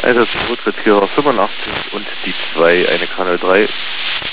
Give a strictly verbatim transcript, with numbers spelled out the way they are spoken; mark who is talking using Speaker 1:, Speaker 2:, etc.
Speaker 1: Einsatz Rücktrittkehrer fünfundachtzig und die zwei, eine K null drei.